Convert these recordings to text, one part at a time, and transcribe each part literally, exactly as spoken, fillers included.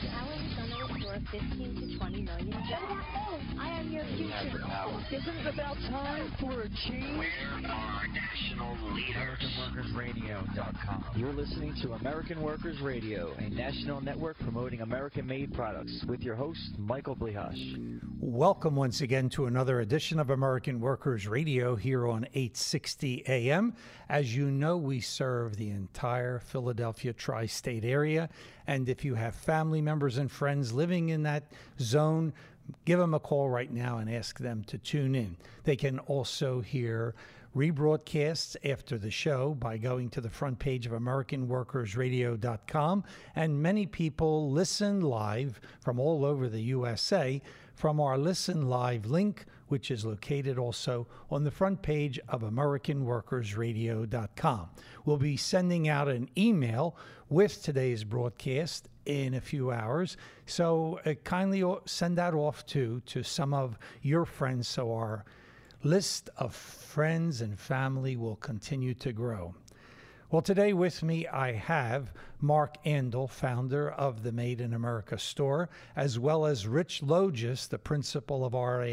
Hourly summary worth fifteen to twenty million dollars. I am your future. Isn't it about time for a change? Where are national leaders? American Workers Radio dot com. You're listening to American Workers Radio, a national network promoting American-made products, with your host, Michael Blihash. Welcome once again to another edition of American Workers Radio here on eight sixty A M. As you know, we serve the entire Philadelphia tri-state area, and if you have family members and friends living in that zone, give them a call right now and ask them to tune in. They can also hear rebroadcasts after the show by going to the front page of American Workers Radio dot com, and many people listen live from all over the U S A from our Listen Live link, which is located also on the front page of American Workers Radio dot com. We'll be sending out an email with today's broadcast in a few hours, so uh, kindly send that off to, to some of your friends so our list of friends and family will continue to grow. Well, today with me I have Mark Andel, founder of the Made in America store, as well as Rich Logis, the principal of R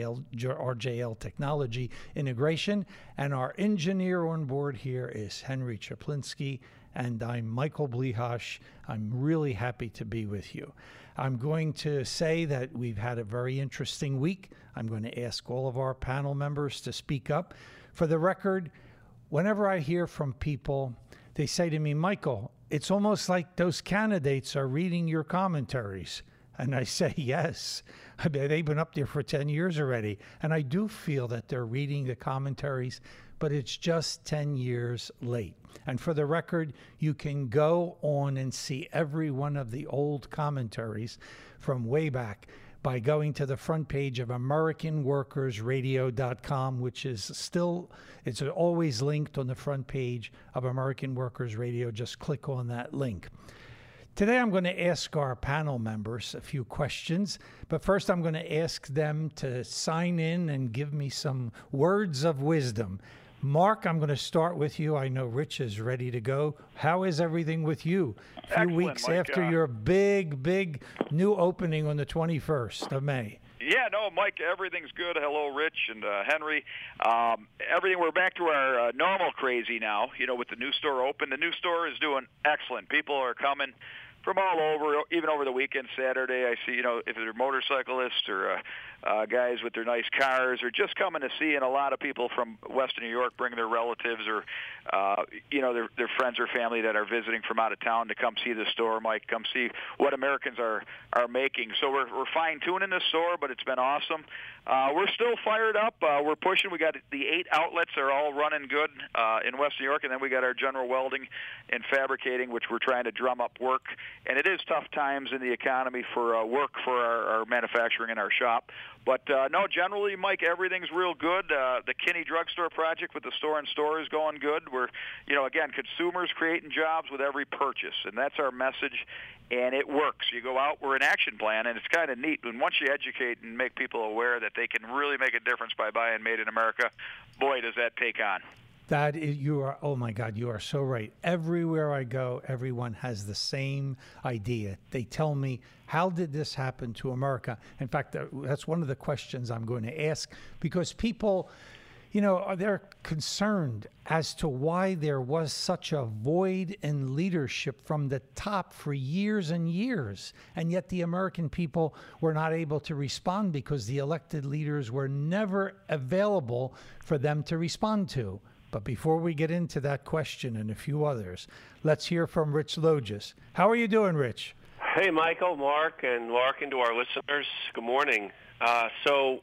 J L Technology Integration, and our engineer on board here is Henry Chaplinsky, and I'm Michael Blihash. I'm really happy to be with you. I'm going to say that we've had a very interesting week. I'm going to ask all of our panel members to speak up. For the record, whenever I hear from people, they say to me, Michael, it's almost like those candidates are reading your commentaries. And I say, yes. I mean, they've been up there for ten years already. And I do feel that they're reading the commentaries, but it's just ten years late. And for the record, you can go on and see every one of the old commentaries from way back by going to the front page of American Workers Radio dot com, which is still, it's always linked on the front page of American Workers Radio. Just click on that link. Today I'm going to ask our panel members a few questions, but first I'm going to ask them to sign in and give me some words of wisdom. Mark, I'm going to start with you. I know Rich is ready to go. How is everything with you? A few Excellent, weeks Mike. after Uh, your big, big new opening on the twenty-first of May. Yeah, no, Mike, everything's good. Hello, Rich and uh, Henry. Um, everything, we're back to our uh, normal crazy now, you know, with the new store open. The new store is doing excellent. People are coming from all over, even over the weekend, Saturday. I see, you know, if they're motorcyclists or uh, uh, guys with their nice cars, or just coming to see, and a lot of people from Western New York bring their relatives or, uh, you know, their, their friends or family that are visiting from out of town to come see the store, Mike, come see what Americans are, are making. So we're, we're fine-tuning the store, but it's been awesome. Uh, we're still fired up. Uh, we're pushing. We got the eight outlets are all running good uh, in Western New York, and then we got our general welding and fabricating, which we're trying to drum up work. And it is tough times in the economy for uh, work for our, our manufacturing in our shop. But, uh, no, generally, Mike, everything's real good. Uh, the Kinney Drugstore project with the store-in-store is going good. We're, you know, again, consumers creating jobs with every purchase, and that's our message, and it works. You go out, we're an action plan, and it's kind of neat. And once you educate and make people aware that they can really make a difference by buying Made in America, boy, does that take on. That is, you are, oh my God, you are so right. Everywhere I go, everyone has the same idea. They tell me, how did this happen to America? In fact, that's one of the questions I'm going to ask, because people, you know, they're concerned as to why there was such a void in leadership from the top for years and years. And yet the American people were not able to respond because the elected leaders were never available for them to respond to. But before we get into that question and a few others, let's hear from Rich Logis. How are you doing, Rich? Hey, Michael, Mark, and Lark, and to our listeners, good morning. Uh, so,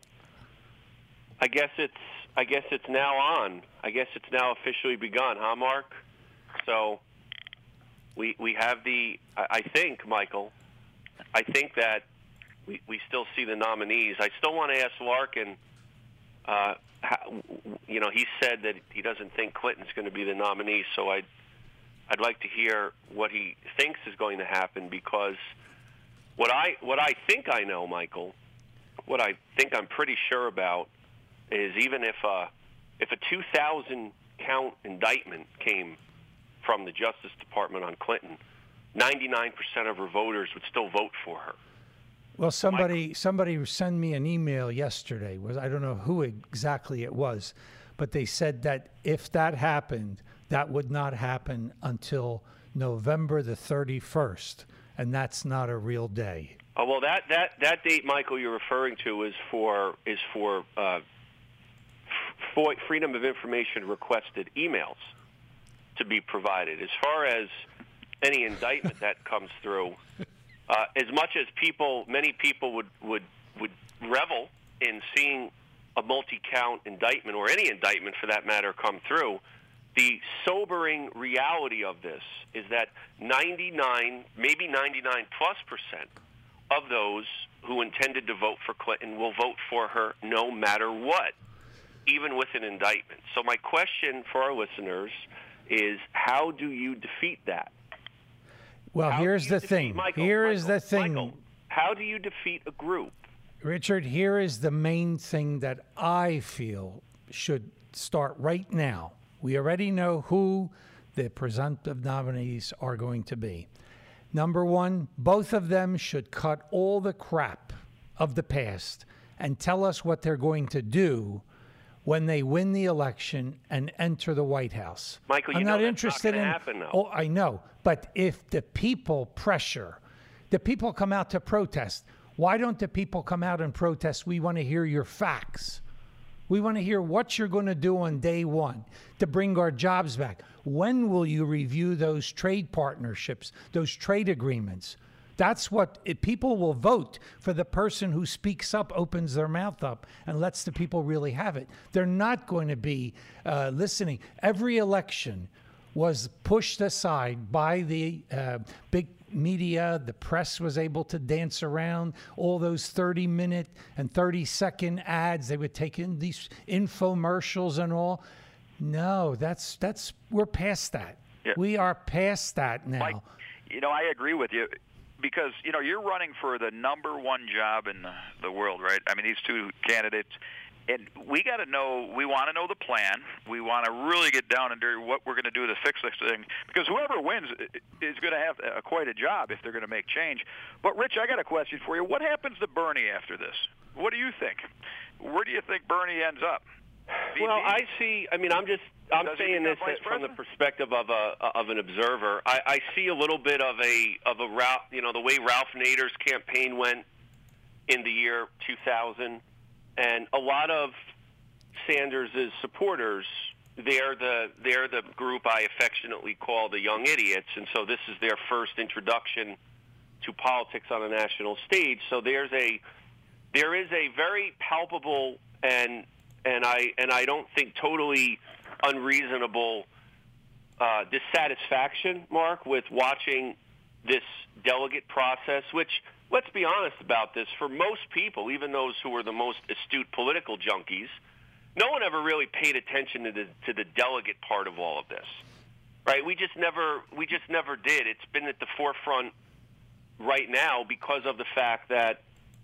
I guess it's I guess it's now on. I guess it's now officially begun, huh, Mark? So, we we have the. I, I think, Michael, I think that we we still see the nominees. I still want to ask Larkin. Uh, how, you know, he said that he doesn't think Clinton's going to be the nominee, so I'd, I'd like to hear what he thinks is going to happen, because what I what I think I know, Michael, what I think I'm pretty sure about is even if uh, if a two thousand count indictment came from the Justice Department on Clinton, ninety-nine percent of her voters would still vote for her. Well, somebody somebody sent me an email yesterday. Was I don't know who exactly it was, but they said that if that happened, that would not happen until November the thirty-first, and that's not a real day. Oh, well, that, that, that date, Michael, you're referring to is for is for, uh, for Freedom of Information requested emails to be provided. As far as any indictment that comes through, uh, as much as people, many people would, would would revel in seeing a multi-count indictment, or any indictment for that matter, come through, the sobering reality of this is that ninety-nine, maybe ninety-nine plus percent of those who intended to vote for Clinton will vote for her no matter what, even with an indictment. So my question for our listeners is, how do you defeat that? Well, How here's the defeat, thing. Michael, Here Michael, is the thing. Michael, how do you defeat a group? Richard, here is the main thing that I feel should start right now. We already know who the presumptive nominees are going to be. Number one, both of them should cut all the crap of the past and tell us what they're going to do when they win the election and enter the White House. Michael, you I'm know not that's interested not gonna in. happen, though. Oh, I know, but if the people pressure, the people come out to protest. Why don't the people come out and protest? We want to hear your facts. We want to hear what you're going to do on day one to bring our jobs back. When will you review those trade partnerships, those trade agreements? That's what it, people will vote for, the person who speaks up, opens their mouth up, and lets the people really have it. They're not going to be uh, listening. Every election was pushed aside by the uh, big media. The press was able to dance around all those thirty minute and thirty second ads. They would take in these infomercials and all. No, that's that's we're past that. Yeah. We are past that now. Mike, you know, I agree with you, because, you know, you're running for the number one job in the, the world, right? I mean, these two candidates, and we got to know, we want to know the plan. We want to really get down and dirty what we're going to do to fix this thing, because whoever wins is going to have a, quite a job if they're going to make change. But, Rich, I got a question for you. What happens to Bernie after this? What do you think? Where do you think Bernie ends up? Well, I see. I mean, I'm just I'm Does he saying become this vice from the president? perspective of a of an observer. I, I see a little bit of a of a Ralph, you know, the way Ralph Nader's campaign went in the year two thousand, and a lot of Sanders' supporters, they're the they're the group I affectionately call the young idiots, and so this is their first introduction to politics on a national stage. So there's a there is a very palpable and and I and I don't think totally unreasonable uh, dissatisfaction, Mark, with watching this delegate process, which, let's be honest about this, for most people, even those who are the most astute political junkies, no one ever really paid attention to the to the delegate part of all of this, right? We just never we just never did. It's been at the forefront right now because of the fact that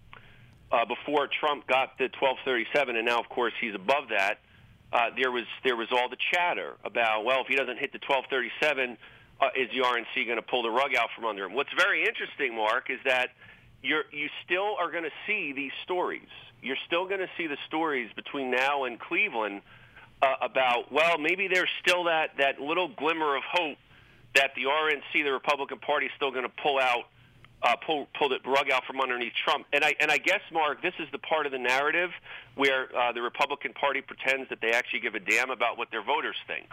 uh, before Trump got the twelve thirty-seven, and now of course he's above that, uh, there was there was all the chatter about, well, if he doesn't hit the twelve thirty-seven, uh, is the R N C going to pull the rug out from under him? What's very interesting, Mark, is that you're you still are going to see these stories. You're still going to see the stories between now and Cleveland uh, about, well, maybe there's still that, that little glimmer of hope that the R N C, the Republican Party, is still going to pull out, uh, pull pull the rug out from underneath Trump. And I and I guess, Mark, this is the part of the narrative where uh, the Republican Party pretends that they actually give a damn about what their voters think.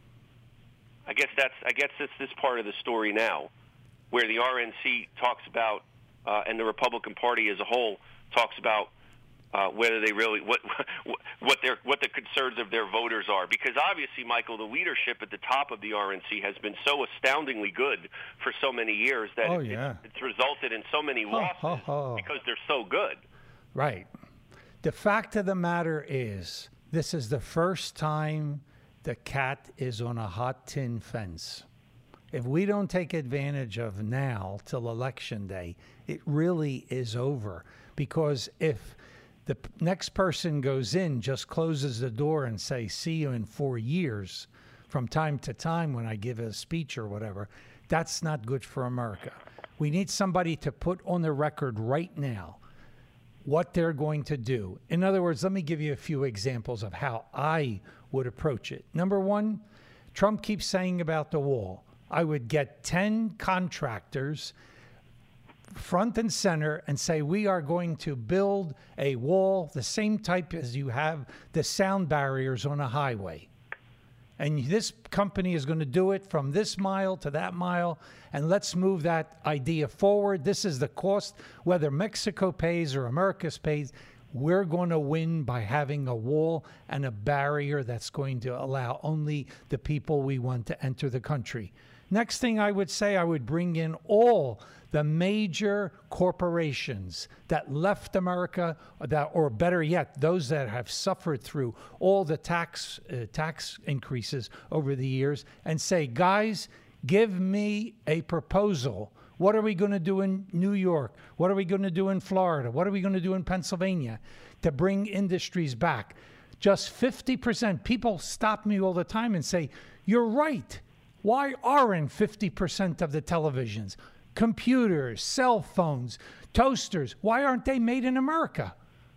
I guess that's I guess that's this part of the story now, where the R N C talks about uh, and the Republican Party as a whole talks about uh, whether they really what what their what the concerns of their voters are. Because obviously, Michael, the leadership at the top of the R N C has been so astoundingly good for so many years that Oh, it, yeah. it, it's resulted in so many losses ho, ho. because they're so good. Right. The fact of the matter is, this is the first time the cat is on a hot tin fence. If we don't take advantage of now till Election Day, it really is over. Because if the p- next person goes in, just closes the door and say, see you in four years, from time to time when I give a speech or whatever. That's not good for America. We need somebody to put on the record right now what they're going to do. In other words, let me give you a few examples of how I would approach it. Number one, Trump keeps saying about the wall. I would get ten contractors front and center and say, we are going to build a wall the same type as you have the sound barriers on a highway. And this company is going to do it from this mile to that mile, and let's move that idea forward. This is the cost, whether Mexico pays or America pays. We're going to win by having a wall and a barrier that's going to allow only the people we want to enter the country. Next thing I would say, I would bring in all the major corporations that left America, that, or better yet, those that have suffered through all the tax uh, tax increases over the years, and say, guys, give me a proposal. What are we going to do in New York? What are we going to do in Florida? What are we going to do in Pennsylvania to bring industries back? Just fifty percent. People stop me all the time and say, you're right. Why aren't fifty percent of the televisions, computers, cell phones, toasters, why aren't they made in America?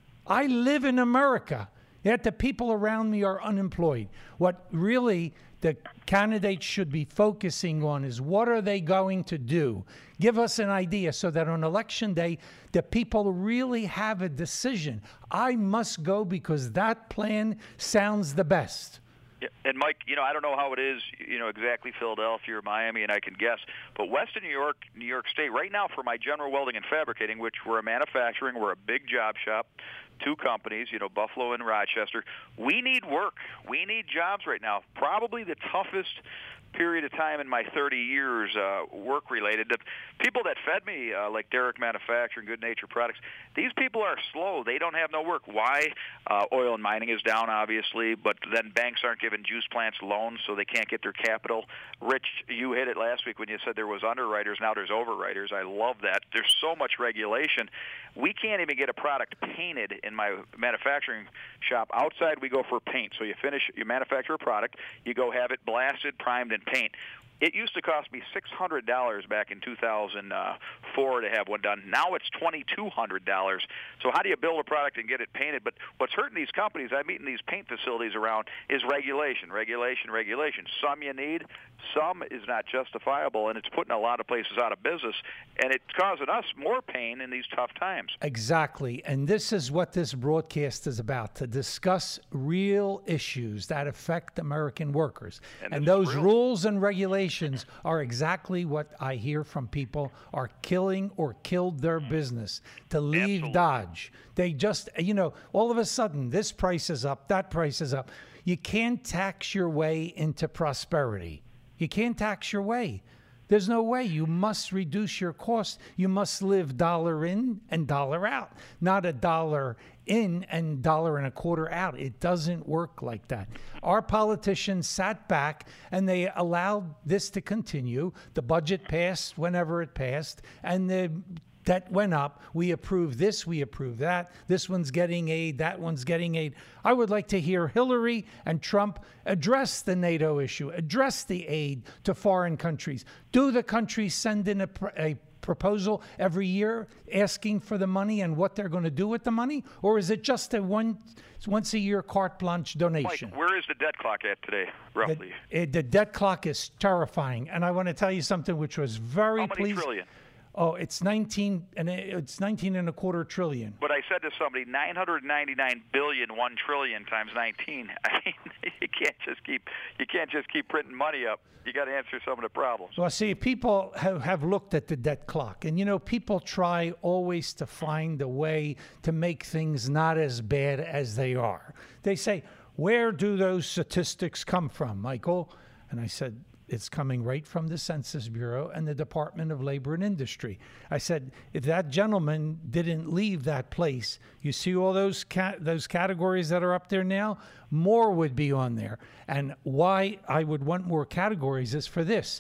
I live in America, yet the people around me are unemployed. What really the candidates should be focusing on is what are they going to do? Give us an idea so that on election day, the people really have a decision. I must go because that plan sounds the best. Yeah, and Mike, you know, I don't know how it is, you know, exactly Philadelphia or Miami, and I can guess, but Western New York, New York State, right now for my General Welding and Fabricating, which we're a manufacturing, we're a big job shop, two companies, you know, Buffalo and Rochester, we need work. We need jobs right now. Probably the toughest period of time in my thirty years uh, work-related. The people that fed me, uh, like Derrick Manufacturing, Good Nature Products, these people are slow. They don't have no work. Why? Uh, oil and mining is down, obviously, but then banks aren't giving juice plants loans, so they can't get their capital. Rich, you hit it last week when you said there was underwriters. Now there's overwriters. I love that. There's so much regulation. We can't even get a product painted in my manufacturing shop. Outside, we go for paint. So you finish, you manufacture a product, you go have it blasted, primed, and paint. It used to cost me six hundred dollars back in two thousand four to have one done. Now it's twenty-two hundred dollars. So how do you build a product and get it painted? But what's hurting these companies, I meet in these paint facilities around, is regulation, regulation, regulation. Some you need, some is not justifiable, and it's putting a lot of places out of business, and it's causing us more pain in these tough times. Exactly, and this is what this broadcast is about, to discuss real issues that affect American workers. And, and those rules and regulations are exactly what I hear from people are killing or killed their business to leave Absolutely. Dodge. They just, you know, all of a sudden, this price is up, that price is up. You can't tax your way into prosperity. You can't tax your way. There's no way. You must reduce your cost. You must live dollar in and dollar out, not a dollar in and dollar and a quarter out. It doesn't work like that. Our politicians sat back and they allowed this to continue. The budget passed whenever it passed, and the debt went up. We approve this, we approve that. This one's getting aid, that one's getting aid. I would like to hear Hillary and Trump address the NATO issue, address the aid to foreign countries. Do the countries send in a, a proposal every year asking for the money and what they're going to do with the money? Or is it just a one, once a year carte blanche donation? Mike, where is the debt clock at today, roughly? The, the debt clock is terrifying. And I want to tell you something which was very How many pleasing. trillion? Oh, it's nineteen and it's nineteen and a quarter trillion. But I said to somebody, nine hundred ninety-nine billion, one trillion times nineteen. I mean, you can't just keep you can't just keep printing money up. You got to answer some of the problems. Well, see, people have, have looked at the debt clock, and you know, people try always to find a way to make things not as bad as they are. They say, "Where do those statistics come from, Michael?" And I said, it's coming right from the Census Bureau and the Department of Labor and Industry. I said, if that gentleman didn't leave that place, you see all those ca- those categories that are up there now, more would be on there. And why I would want more categories is for this.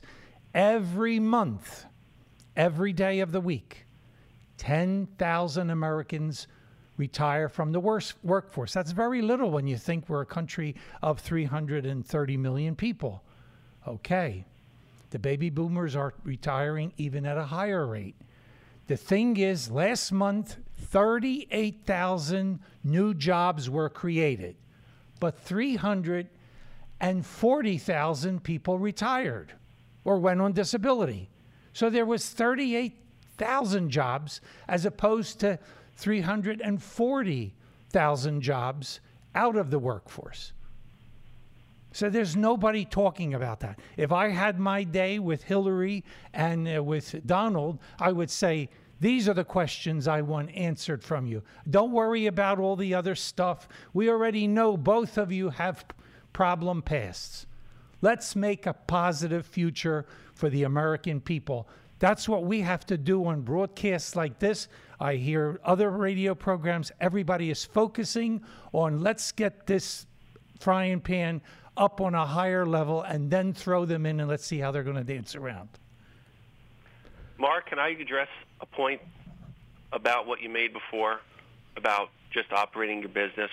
Every month, every day of the week, ten thousand Americans retire from the worst workforce. That's very little when you think we're a country of three hundred thirty million people. Okay. The baby boomers are retiring even at a higher rate. The thing is, last month, thirty-eight thousand new jobs were created, but three hundred forty thousand people retired or went on disability. So there was thirty-eight thousand jobs as opposed to three hundred forty thousand jobs out of the workforce. So there's nobody talking about that. If I had my day with Hillary and uh, with Donald, I would say, these are the questions I want answered from you. Don't worry about all the other stuff. We already know both of you have problem pasts. Let's make a positive future for the American people. That's what we have to do on broadcasts like this. I hear other radio programs. Everybody is focusing on let's get this frying pan up on a higher level and then throw them in and let's see how they're going to dance around. Mark, can I address a point about what you made before about just operating your business?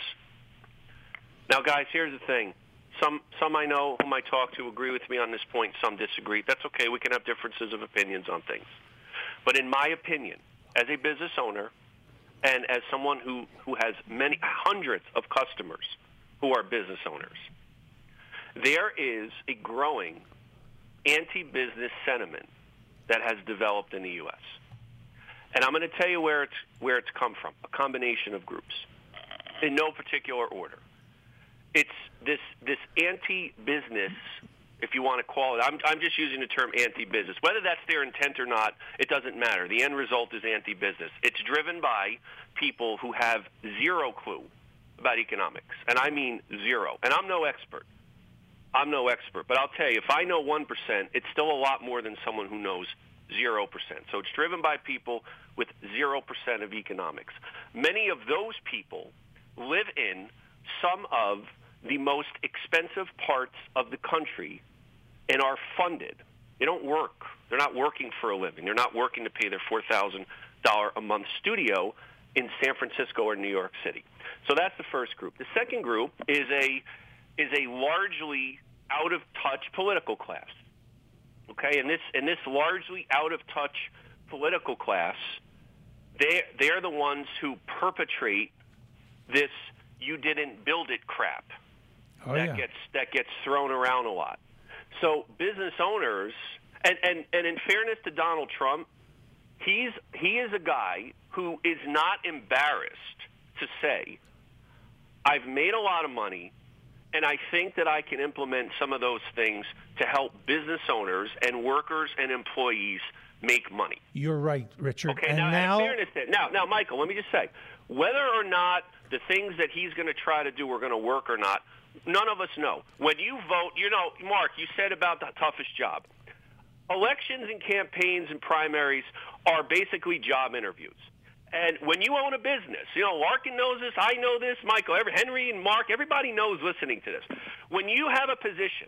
Now, guys, here's the thing. Some some I know whom I talk to agree with me on this point. Some disagree. That's okay. We can have differences of opinions on things. But in my opinion, as a business owner and as someone who, who has many hundreds of customers who are business owners, there is a growing anti-business sentiment that has developed in the U S. And I'm going to tell you where it's where it's come from, a combination of groups, in no particular order. It's this this anti-business, if you want to call it. I'm I'm just using the term anti-business. Whether that's their intent or not, it doesn't matter. The end result is anti-business. It's driven by people who have zero clue about economics, and I mean zero. And I'm no expert. I'm no expert, but I'll tell you, if I know one percent, it's still a lot more than someone who knows zero percent. So it's driven by people with zero percent of economics. Many of those people live in some of the most expensive parts of the country and are funded. They don't work. They're not working for a living. They're not working to pay their four thousand dollars a month studio in San Francisco or New York City. So that's the first group. The second group is a is a largely out-of-touch political class. Okay, and this and this largely out-of-touch political class, they they're the ones who perpetrate this "you didn't build it" crap oh, that yeah. gets that gets thrown around a lot. So business owners, and, and, and in fairness to Donald Trump, he's he is a guy who is not embarrassed to say, I've made a lot of money, and I think that I can implement some of those things to help business owners and workers and employees make money. You're right, Richard. Okay, and now, now, in fairness to, now, now, Michael, let me just say, whether or not the things that he's going to try to do are going to work or not, none of us know. When you vote, you know, Mark, you said about the toughest job. Elections and campaigns and primaries are basically job interviews. And when you own a business, you know, Larkin knows this, I know this, Michael, every, Henry and Mark, everybody knows listening to this. When you have a position,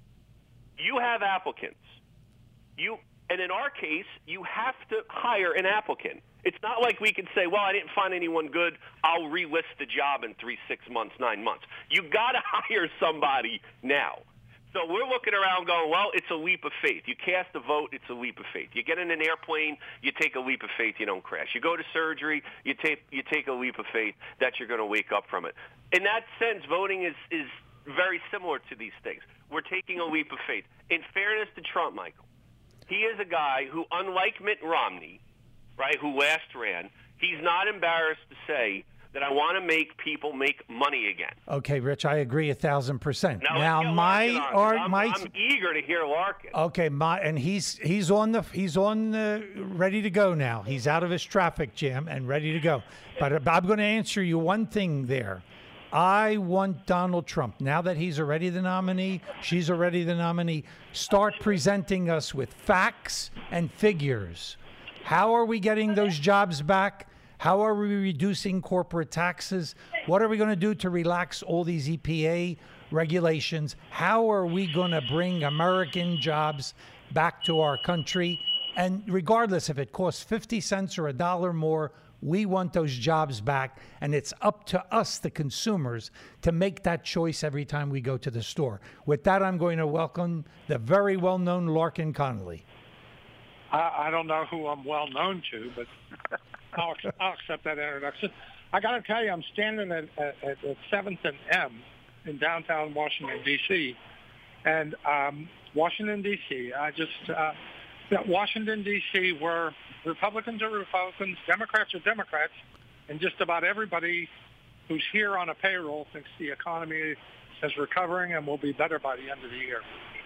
you have applicants. You, and in our case, you have to hire an applicant. It's not like we can say, well, I didn't find anyone good, I'll relist the job in three, six months, nine months. You got to hire somebody now. So we're looking around going, well, it's a leap of faith. You cast a vote, it's a leap of faith. You get in an airplane, you take a leap of faith, you don't crash. You go to surgery, you take you take a leap of faith that you're going to wake up from it. In that sense, voting is, is very similar to these things. We're taking a leap of faith. In fairness to Trump, Michael, he is a guy who, unlike Mitt Romney, right, who last ran, he's not embarrassed to say that I want to make people make money again. Okay, Rich, I agree a thousand percent. Now, now my on, or I'm, my I'm eager to hear Larkin. Okay, my and he's he's on the he's on the ready to go now. He's out of his traffic jam and ready to go. But I'm going to answer you one thing there. I want Donald Trump, now that he's already the nominee, she's already the nominee, start presenting us with facts and figures. How are we getting those jobs back? How are we reducing corporate taxes? What are we going to do to relax all these E P A regulations? How are we going to bring American jobs back to our country? And regardless if it costs fifty cents or a dollar more, We want those jobs back, and it's up to us, the consumers, to make that choice every time we go to the store. With that, I'm going to welcome the very well-known Larkin Connolly. I, I don't know who I'm well known to, but I'll, I'll accept that introduction. I got to tell you, I'm standing at, at, at seventh and M in downtown Washington, D C, and um, Washington, D C, I just, uh, Washington, D C, where Republicans are Republicans, Democrats are Democrats, and just about everybody who's here on a payroll thinks the economy is recovering and will be better by the end of the year.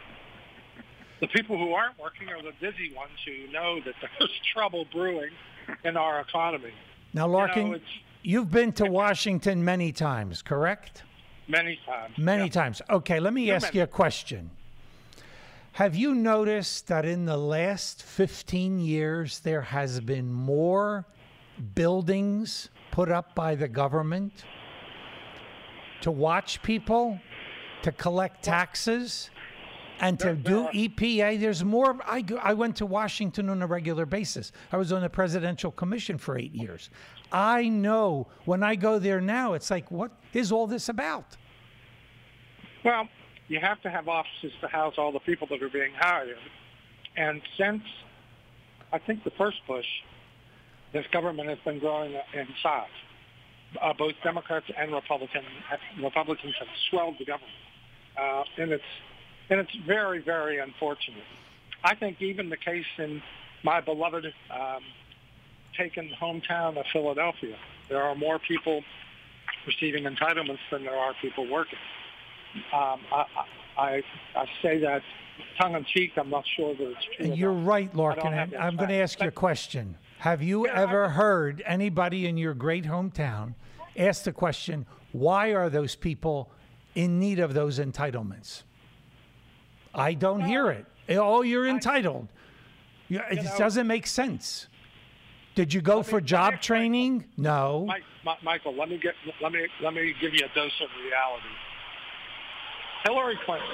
The people who aren't working are the busy ones who know that there's trouble brewing in our economy. Now, Larkin, you know, you've been to Washington many times, correct? Many times. Many yeah. times. Okay, let me Too ask many. you a question. Have you noticed that in the last fifteen years there has been more buildings put up by the government to watch people, to collect taxes, and to do E P A? There's more. I, go- I went to Washington on a regular basis. I was on the Presidential Commission for eight years. I know when I go there now, it's like, what is all this about? Well, you have to have offices to house all the people that are being hired. And since, I think, the first Bush, this government has been growing in size. Uh, both Democrats and Republican, Republicans have swelled the government. Uh, and it's and it's very, very unfortunate. I think even the case in my beloved um, taken hometown of Philadelphia, there are more people receiving entitlements than there are people working. Um, I, I, I say that tongue-in-cheek. I'm not sure that it's true. And you're right, Larkin. have I'm that going to fact. ask you a question. Have you Yeah, ever I- heard anybody in your great hometown ask the question, why are those people in need of those entitlements? I don't hear it. Oh, you're entitled. You- It know- doesn't make sense. Did you go Let me- for let me job explain. training? No. Mike, Mi- Michael, let me get let me let me give you a dose of reality. Hillary Clinton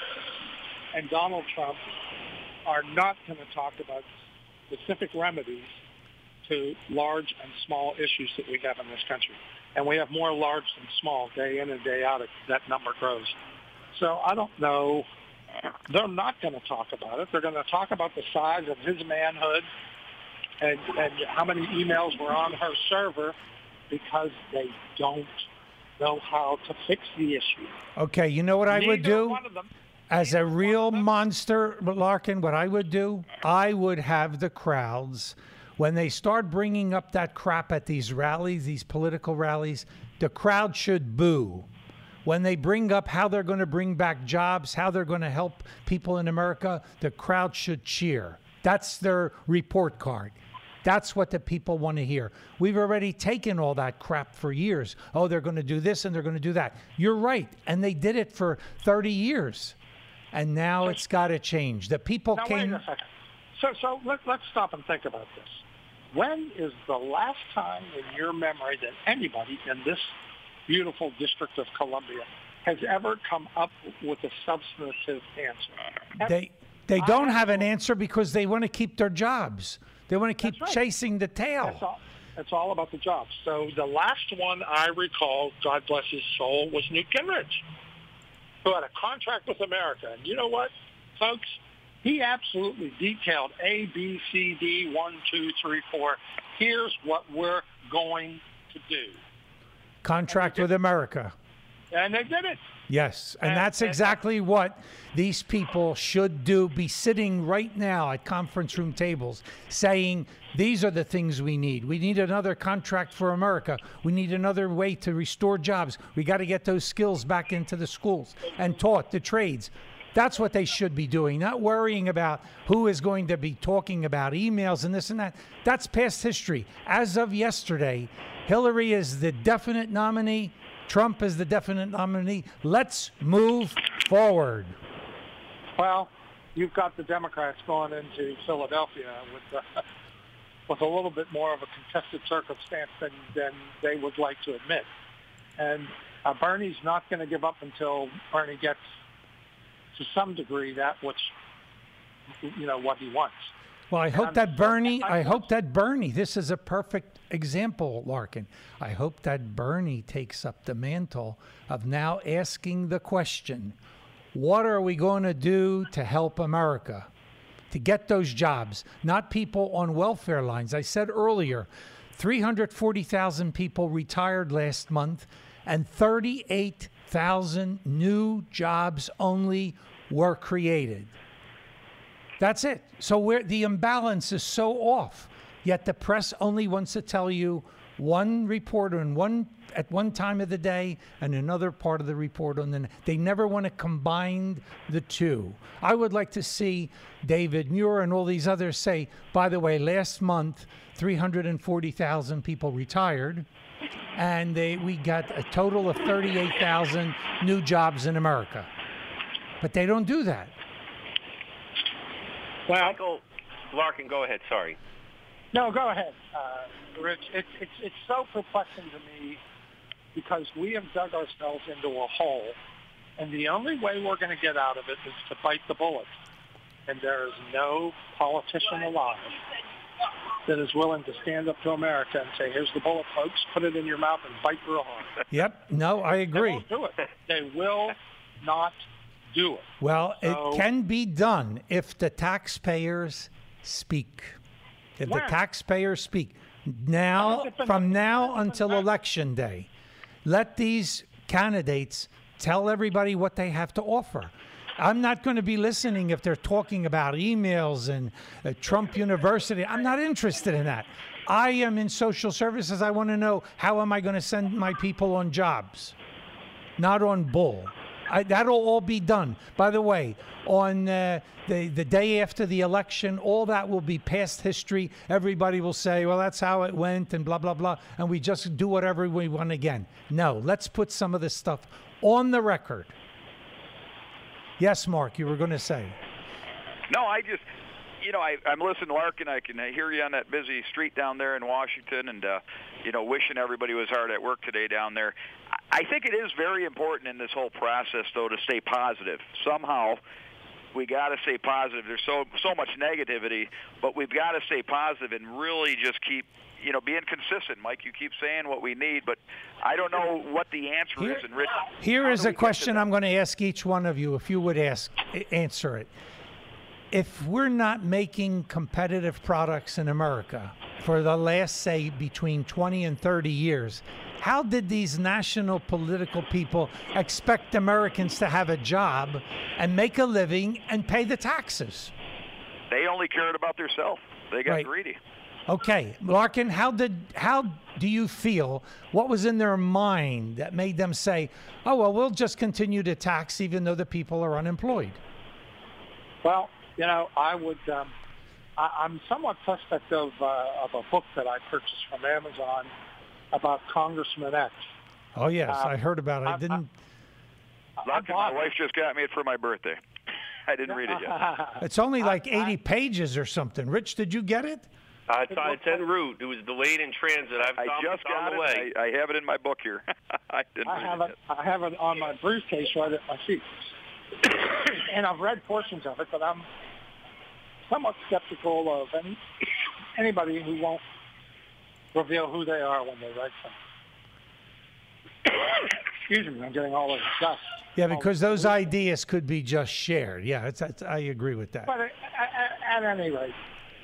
and Donald Trump are not going to talk about specific remedies to large and small issues that we have in this country. And we have more large than small day in and day out. That number grows. So I don't know. They're not going to talk about it. They're going to talk about the size of his manhood and, and how many emails were on her server because they don't know how to fix the issue. Okay, you know what I would Neither do? one of them- As a neither one real of them- monster, Larkin, what I would do, I would have the crowds, when they start bringing up that crap at these rallies, these political rallies, the crowd should boo. When they bring up how they're going to bring back jobs, how they're going to help people in America, the crowd should cheer. That's their report card. That's what the people want to hear. We've already taken all that crap for years. Oh, they're going to do this and they're going to do that. You're right. And they did it for thirty years. And now it's got to change. The people Now, came... wait a second. So, so let, let's stop and think about this. When is the last time in your memory that anybody in this beautiful District of Columbia has ever come up with a substantive answer? They, they don't I- have an answer because they want to keep their jobs. They want to keep That's right. chasing the tail. That's all, that's all about the jobs. So the last one I recall, God bless his soul, was Newt Gingrich, who had a contract with America. And you know what, folks? He absolutely detailed A, B, C, D, one, two, three, four. Here's what we're going to do. Contract with America. And they did it. Yes, and And- that's and- exactly what these people should do. Be sitting right now at conference room tables saying, these are the things we need. We need another contract for America. We need another way to restore jobs. We got to get those skills back into the schools and taught the trades. That's what they should be doing, not worrying about who is going to be talking about emails and this and that. That's past history. As of yesterday, Hillary is the definite nominee. Trump is the definite nominee. Let's move forward. Well, you've got the Democrats going into Philadelphia with uh, with a little bit more of a contested circumstance than, than they would like to admit. And uh, Bernie's not going to give up until Bernie gets, to some degree, that which, you know, what he wants. Well, I And hope I'm that still- Bernie, I'm I still- hope that Bernie, this is a perfect example, Larkin. I hope that Bernie takes up the mantle of now asking the question, what are we going to do to help America? To get those jobs, not people on welfare lines. I said earlier, three hundred forty thousand people retired last month, and thirty-eight thousand new jobs only were created. That's it. So where the imbalance is so off, yet the press only wants to tell you one report on one at one time of the day and another part of the report on the. They never want to combine the two. I would like to see David Muir and all these others say, by the way, last month three hundred forty thousand people retired, and they, we got a total of thirty-eight thousand new jobs in America. But they don't do that. Well, Michael Larkin, go ahead. Sorry. no, go ahead, uh, Rich. It's it's it's so perplexing to me because we have dug ourselves into a hole, and the only way we're going to get out of it is to bite the bullet. And there is no politician alive that is willing to stand up to America and say, here's the bullet, folks, put it in your mouth and bite real hard. Yep. No, I They agree. won't do it. They will not do it. Well, So- it can be done if the taxpayers speak. If the When? taxpayers speak. Now, It's been- from now it's been until done. election day, let these candidates tell everybody what they have to offer. I'm not going to be listening if they're talking about emails and uh, Trump University. I'm not interested in that. I am in social services. I want to know, how am I going to send my people on jobs? Not on bull. I, that'll all be done. By the way, on uh, the, the day after the election, all that will be past history. Everybody will say, well, that's how it went and blah, blah, blah. And we just do whatever we want again. No, let's put some of this stuff on the record. Yes, Mark, you were going to say. No, I just, you know, I, I'm listening to Larkin. I can hear you on that busy street down there in Washington, and uh, you know, wishing everybody was hard at work today down there. I think it is very important in this whole process, though, to stay positive. Somehow, we got to stay positive. There's so so much negativity, but we've got to stay positive and really just keep, you know, being consistent. Mike, you keep saying what we need, but I don't know what the answer Here- is. And Rich, Here how is do a we get to question that? I'm going to ask each one of you, if you would ask, answer it. If we're not making competitive products in America for the last, say, between twenty and thirty years, how did these national political people expect Americans to have a job and make a living and pay the taxes? They only cared about themselves. They got Right. greedy. Okay, Larkin, how did how do you feel? What was in their mind that made them say, "Oh well, we'll just continue to tax even though the people are unemployed"? Well, you know, I would. Um, I, I'm somewhat suspect of uh, of a book that I purchased from Amazon about Congressman X. Oh yes, Um, I heard about it. I I- didn't. I Larkin, my bought wife just got me it for my birthday. I didn't read it yet. It's only like I- eighty pages or something. Rich, did you get it? Uh, it's, it's en route. It was delayed in transit. I've I got just it on got the it. way. I, I have it in my book here. I didn't I read have it it. I have it on my briefcase right at my feet, and I've read portions of it, but I'm somewhat skeptical of any anybody who won't reveal who they are when they write something. Excuse me, I'm getting all of the dust. Yeah, because those ideas could be just shared. Yeah, it's, it's, I agree with that. But at, at, at any rate,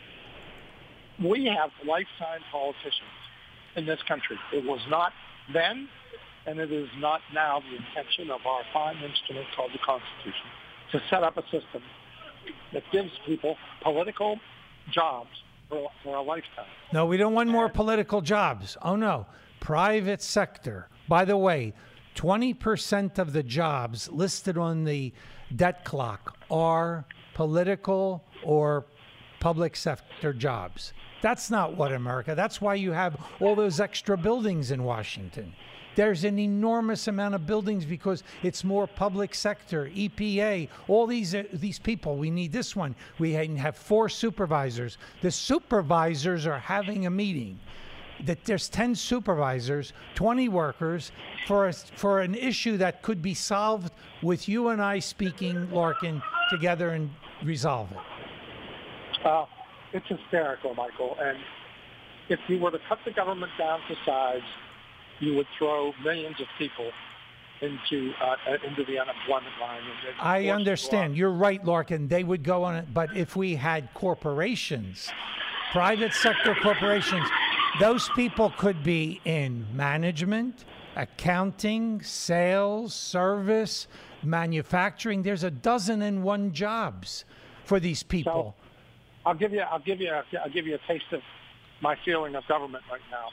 we have lifetime politicians in this country. It was not then, and it is not now the intention of our fine instrument called the Constitution to set up a system that gives people political jobs for, for a lifetime. No, we don't want more political jobs. Oh, no. Private sector. By the way, twenty percent of the jobs listed on the debt clock are political or public sector jobs. That's not what America, that's why you have all those extra buildings in Washington. There's an enormous amount of buildings because it's more public sector, E P A, all these uh, these people. We need this one. We have four supervisors. The supervisors are having a meeting. That there's ten supervisors, twenty workers for a, for an issue that could be solved with you and I speaking, Larkin, together and resolve it. Uh, it's hysterical, Michael. And if you were to cut the government down to size, you would throw millions of people into uh, into the unemployment line. And I understand. You're right, Larkin. They would go on it. But if we had corporations, private sector corporations, those people could be in management, accounting, sales, service, manufacturing. There's a dozen and one jobs for these people. So I'll give you. I'll give you. A, I'll give you a taste of my feeling of government right now.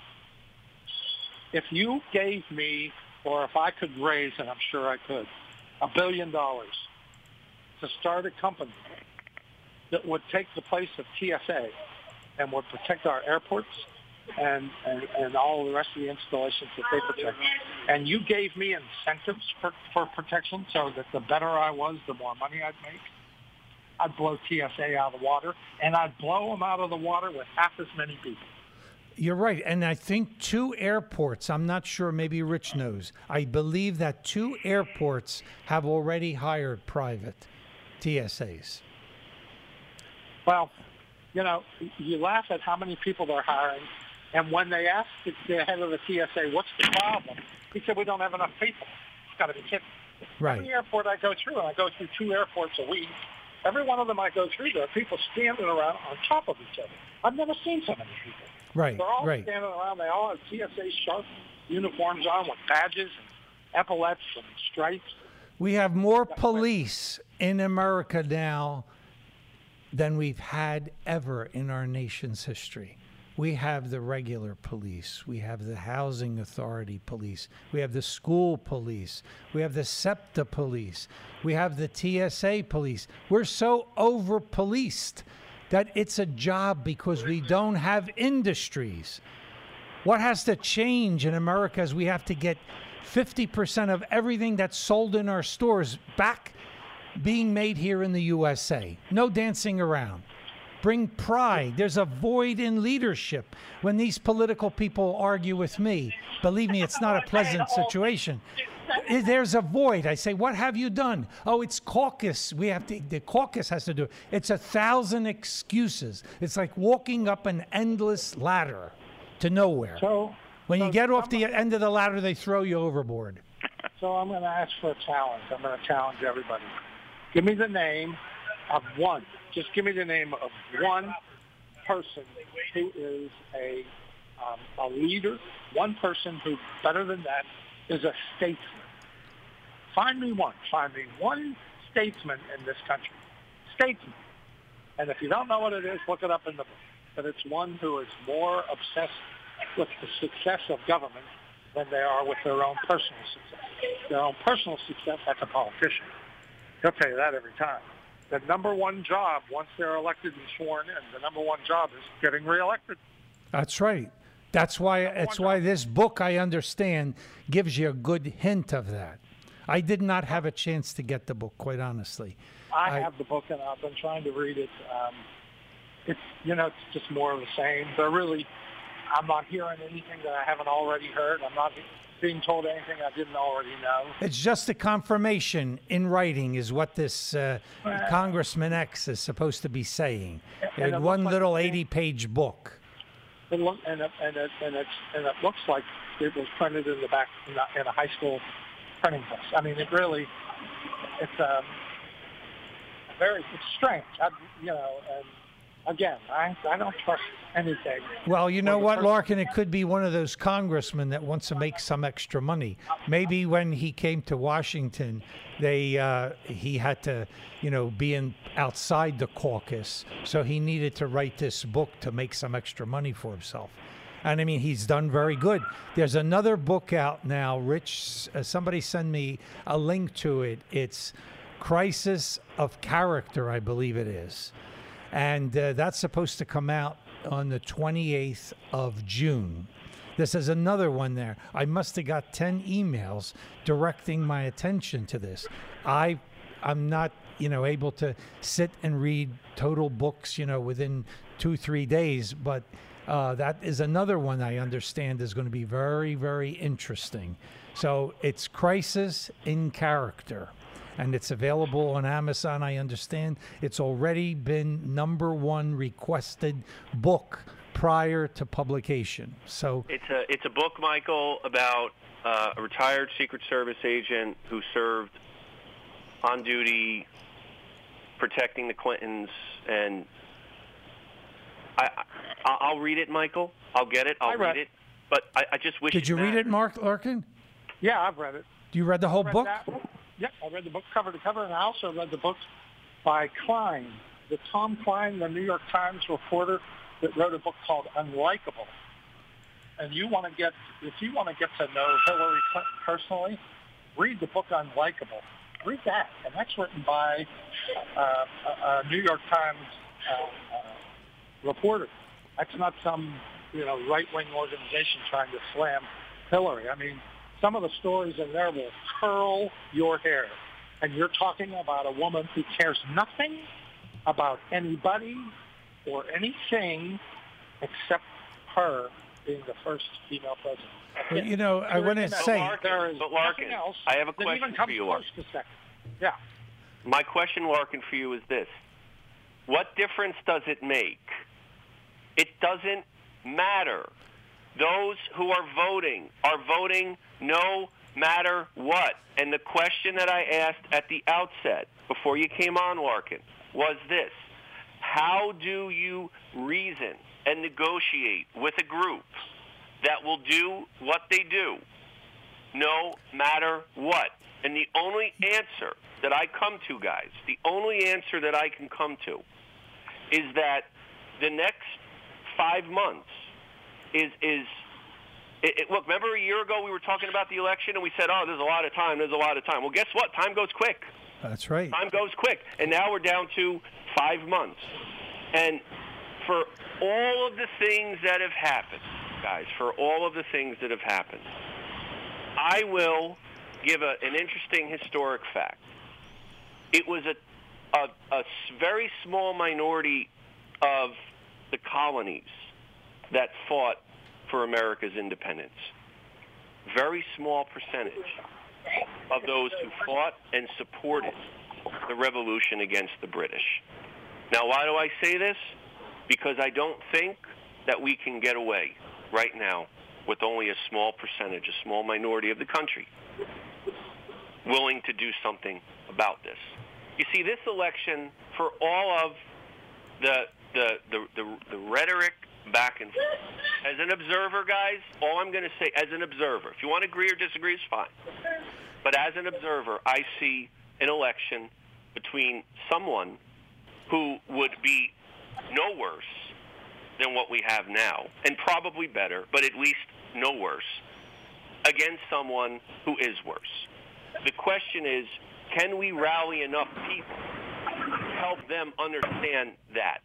If you gave me, or if I could raise, and I'm sure I could, a billion dollars to start a company that would take the place of T S A and would protect our airports and, and, and all the rest of the installations that they protect, and you gave me incentives for, for protection so that the better I was, the more money I'd make, I'd blow T S A out of the water, and I'd blow them out of the water with half as many people. You're right. And I think two airports, I'm not sure, maybe Rich knows, I believe that two airports have already hired private T S As. Well, you know, you laugh at how many people they're hiring, and when they asked the, the head of the T S A, what's the problem? He said, we don't have enough people. It's got to be kidding. Right. Every airport I go through, and I go through two airports a week, every one of them I go through, there are people standing around on top of each other. I've never seen so many people. Right, They're all right. standing around. They all have T S A sharp uniforms on with badges and epaulets and stripes. We have more police in America now than we've had ever in our nation's history. We have the regular police. We have the housing authority police. We have the school police. We have the SEPTA police. We have the T S A police. We're so over-policed that it's a job because we don't have industries. What has to change in America is we have to get fifty percent of everything that's sold in our stores back being made here in the U S A. No dancing around. Bring pride. There's a void in leadership. When these political people argue with me, believe me, it's not a pleasant situation. There's a void. I say, what have you done? Oh, it's caucus. We have to, the caucus has to do it. It's a thousand excuses. It's like walking up an endless ladder to nowhere. So, when so you get off I'm, the end of the ladder, they throw you overboard. So I'm going to ask for a challenge. I'm going to challenge everybody. Give me the name of one. Just give me the name of one person who is a um, a leader. One person who, better than that, is a statesman. Find me one. Find me one statesman in this country. Statesman. And if you don't know what it is, look it up in the book. But it's one who is more obsessed with the success of government than they are with their own personal success. Their own personal success, that's a politician. He'll tell you that every time. The number one job, once they're elected and sworn in, the number one job is getting reelected. That's right. That's why. That's why this book, I understand, gives you a good hint of that. I did not have a chance to get the book, quite honestly. I, I have the book, and I've been trying to read it. Um, it's you know, it's just more of the same. They're really. I'm not hearing anything that I haven't already heard. I'm not being told anything I didn't already know. It's just a confirmation in writing is what this uh, Right. Congressman X is supposed to be saying. And In it one looks like little the same- eighty-page book. It look, and it, and it, and it's and it looks like it was printed in the back in a, in a high school printing press. I mean, it really, it's um, very it's strange. I, you know, and again, I I don't trust anything. Well, you know the what, person- Larkin? It could be one of those congressmen that wants to make some extra money. Maybe when he came to Washington, they uh, he had to, you know, be in outside the caucus, so he needed to write this book to make some extra money for himself. And I mean, he's done very good. There's another book out now, Rich. Uh, somebody send me a link to it. It's Crisis of Character, I believe it is. And uh, that's supposed to come out on the twenty-eighth of June. This is another one there. I must have got ten emails directing my attention to this. I, I'm not, you know, able to sit and read total books, you know, within two, three days, but uh, that is another one I understand is going to be very, very interesting. So it's Crisis in Character. and it's available on Amazon, I understand. It's already been number one requested book prior to publication. So it's a it's a book, Michael, about uh, a retired Secret Service agent who served on duty protecting the Clintons, and I, I I'll read it, Michael. I'll get it. I'll I read read it. But I, I just wish. Did it you read mattered. it, Mark Larkin? Yeah, I've read it. You read the whole I read book? That. Yeah, I read the book cover to cover, and I also read the book by Klein, the Tom Klein, the New York Times reporter that wrote a book called Unlikable. And you want to get, if you want to get to know Hillary Clinton personally, read the book Unlikable. Read that, and that's written by uh, a, a New York Times uh, uh, reporter. That's not some, you know, right-wing organization trying to slam Hillary. I mean, some of the stories in there will curl your hair. And you're talking about a woman who cares nothing about anybody or anything except her being the first female president. Well, you know, I want to say... Larkin, there is but Larkin, nothing else I have a that question even comes for you, close Larkin. to second. Yeah. My question, Larkin, for you is this. What difference does it make? It doesn't matter. Those who are voting are voting no matter what. And the question that I asked at the outset, before you came on, Larkin, was this. How do you reason and negotiate with a group that will do what they do no matter what? And the only answer that I come to, guys, the only answer that I can come to is that the next five months is is it, it, look, remember a year ago we were talking about the election and we said, oh, there's a lot of time, there's a lot of time. Well, guess what? Time goes quick. That's right. Time goes quick. And now we're down to five months. And for all of the things that have happened, guys, for all of the things that have happened, I will give a, an interesting historic fact. It was a, a, a s- very small minority of the colonies that fought for America's independence. Very small percentage of those who fought and supported the revolution against the British. Now, why do I say this? Because I don't think that we can get away right now with only a small percentage, a small minority of the country willing to do something about this. You see, this election, for all of the the the, the, the rhetoric back and forth, as an observer, guys, all I'm going to say, as an observer, if you want to agree or disagree, it's fine. But as an observer, I see an election between someone who would be no worse than what we have now, and probably better, but at least no worse, against someone who is worse. The question is, can we rally enough people to help them understand that?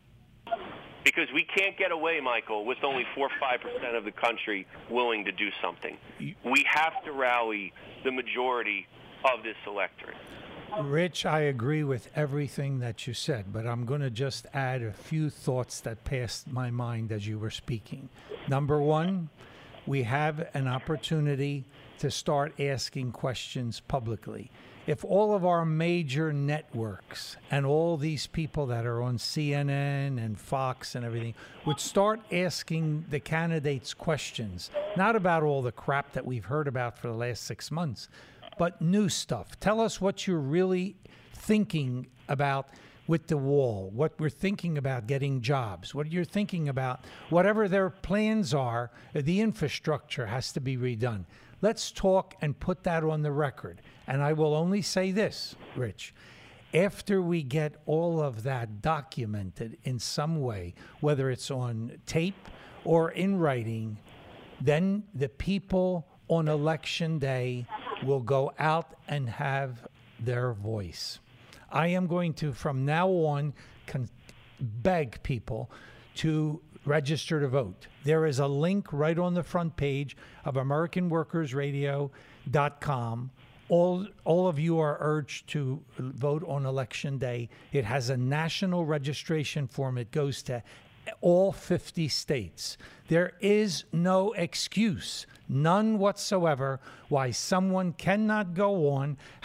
Because we can't get away, Michael, with only four or five percent of the country willing to do something. We have to rally the majority of this electorate. Rich, I agree with everything that you said, but I'm going to just add a few thoughts that passed my mind as you were speaking. Number one, we have an opportunity to start asking questions publicly. If all of our major networks and all these people that are on C N N and Fox and everything would start asking the candidates questions, not about all the crap that we've heard about for the last six months, but new stuff. Tell us what you're really thinking about with the wall, what we're thinking about getting jobs, what you're thinking about, whatever their plans are, the infrastructure has to be redone. Let's talk and put that on the record. And I will only say this, Rich. After we get all of that documented in some way, whether it's on tape or in writing, then the people on election day will go out and have their voice. I am going to, from now on, con- beg people to register to vote. There is a link right on the front page of American Workers Radio dot com. All, all of you are urged to vote on election day. It has a national registration form. It goes to all fifty states. There is no excuse, none whatsoever, why someone cannot go on, have a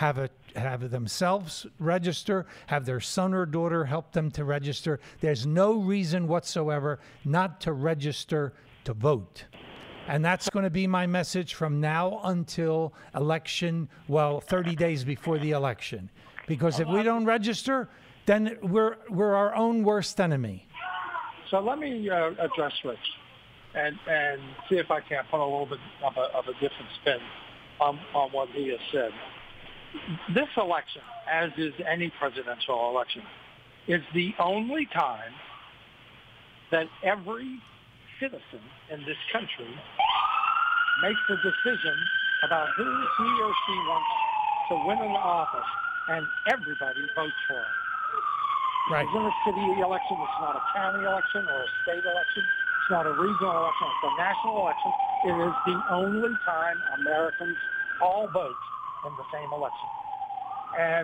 have themselves register, have their son or daughter help them to register. There's no reason whatsoever not to register to vote. And that's going to be my message from now until election, well, thirty days before the election. Because if we don't register, then we're we're our own worst enemy. So let me uh, address Rich and, and see if I can put a little bit of a, of a different spin on, on what he has said. This election, as is any presidential election, is the only time that every citizen in this country makes a decision about who he or she wants to win an office, and everybody votes for it. Right. It's in a city election. It's not a county election or a state election. It's not a regional election. It's a national election. It is the only time Americans all vote in the same election. And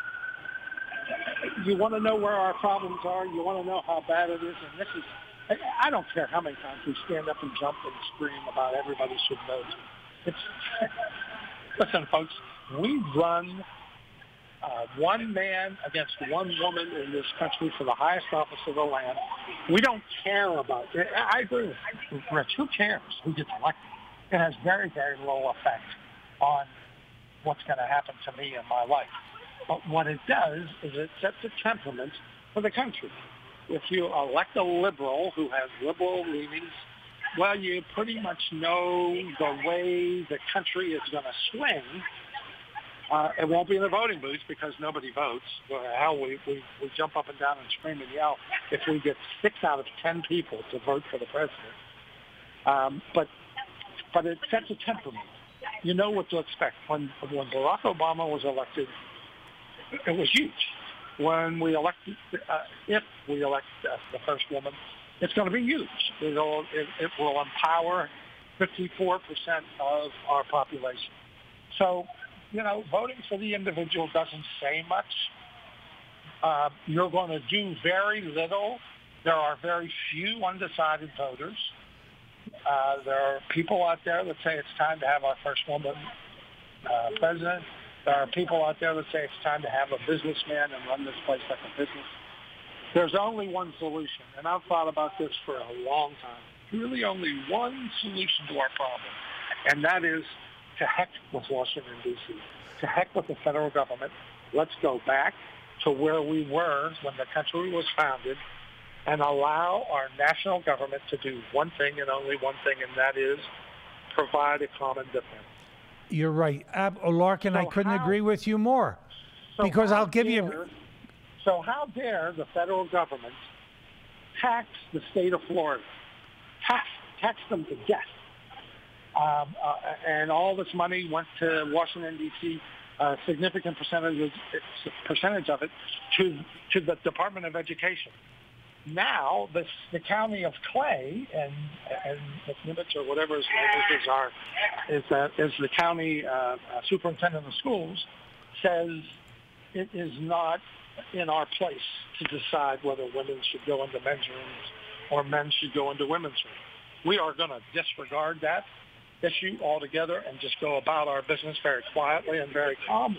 you want to know where our problems are. You want to know how bad it is. And this is, I don't care how many times we stand up and jump and scream about everybody should vote. It's, listen, folks, we run uh, one man against one woman in this country for the highest office of the land. We don't care about it. I agree with Rich. Who cares who gets elected? It has very, very low effect on what's going to happen to me in my life. But what it does is it sets a temperament for the country. If you elect a liberal who has liberal leanings, well, you pretty much know the way the country is going to swing. Uh, it won't be in the voting booths because nobody votes. Well, hell, we, we, we jump up and down and scream and yell if we get six out of ten people to vote for the president. Um, but but it sets a temperament. You know what to expect. When when Barack Obama was elected, it was huge. When we elect, uh, if we elect uh, the first woman, it's going to be huge. It'll, it, it will empower fifty-four percent of our population. So, you know, voting for the individual doesn't say much. Uh, you're going to do very little. There are very few undecided voters. Uh, there are people out there that say it's time to have our first woman uh, president. There are people out there that say it's time to have a businessman and run this place like a business. There's only one solution, and I've thought about this for a long time. Really only one solution to our problem, and that is to heck with Washington, D C, to heck with the federal government. Let's go back to where we were when the country was founded and allow our national government to do one thing and only one thing, and that is provide a common defense. You're right. Ab- Larkin, so I couldn't how, agree with you more. So because I'll give dare, you... So how dare the federal government tax the state of Florida, tax, tax them to death? Um, uh, and all this money went to Washington, D C, a significant percentage, percentage of it to, to the Department of Education. Now, this, the county of Clay and, and McNimitz or whatever his name is, are, is, uh, is the county uh, uh, superintendent of schools, says it is not in our place to decide whether women should go into men's rooms or men should go into women's rooms. We are going to disregard that issue altogether and just go about our business very quietly and very calmly.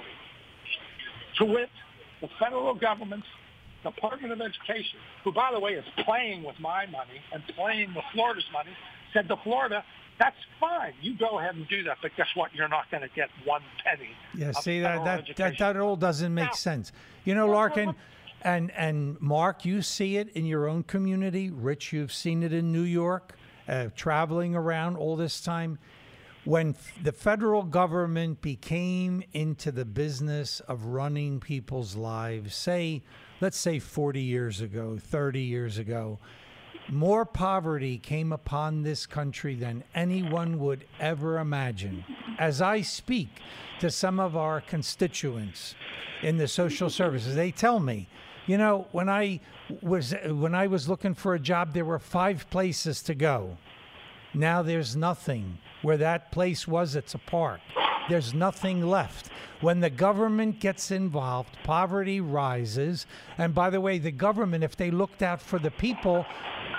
To wit, the federal government's Department of Education, who, by the way, is playing with my money and playing with Florida's money, said to Florida, that's fine. You go ahead and do that, but guess what? You're not going to get one penny. Yeah, see, that that, that that all doesn't make now, sense. You know, Larkin and, and Mark, you see it in your own community. Rich, you've seen it in New York, uh, traveling around all this time. When f- the federal government became into the business of running people's lives, say, let's say forty years ago, thirty years ago, more poverty came upon this country than anyone would ever imagine. As I speak to some of our constituents in the social services, they tell me, you know, when I was when I was looking for a job, there were five places to go. Now there's nothing. Where that place was, it's a park. There's nothing left. When the government gets involved, poverty rises. And by the way, the government, if they looked out for the people,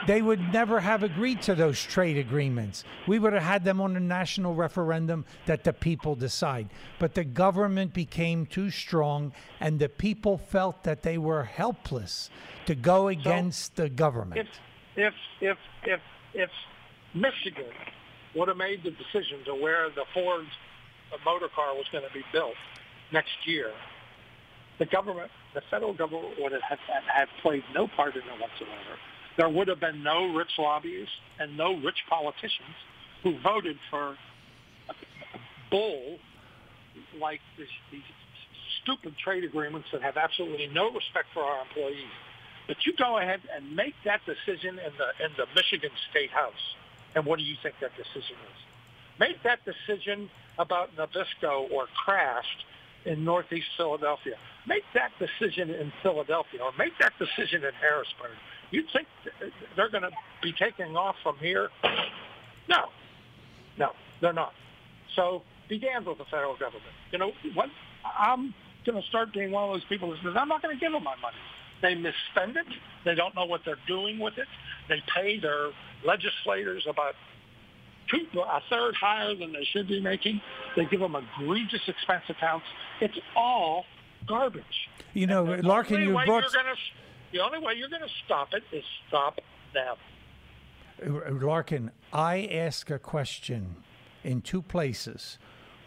they would never have agreed to those trade agreements. We would have had them on a national referendum that the people decide. But the government became too strong, and the people felt that they were helpless to go against so the government. If, if, if, if, if Michigan would have made the decision to where the Ford motor car was going to be built next year, the government, the federal government would have had, had played no part in it whatsoever. There would have been no rich lobbyists and no rich politicians who voted for a bull like this, these stupid trade agreements that have absolutely no respect for our employees. But you go ahead and make that decision in the in the Michigan State House, and what do you think that decision is? Make that decision about Nabisco or Kraft in Northeast Philadelphia. Make that decision in Philadelphia, or make that decision in Harrisburg. You think they're going to be taking off from here? No. No, they're not. So be damned with the federal government. You know, what? I'm going to start being one of those people that says, I'm not going to give them my money. They misspend it. They don't know what they're doing with it. They pay their legislators about two, a third higher than they should be making. They give them egregious expense accounts. It's all garbage. You know, Larkin, you brought... Gonna, the only way you're going to stop it is stop them. Larkin, I ask a question in two places.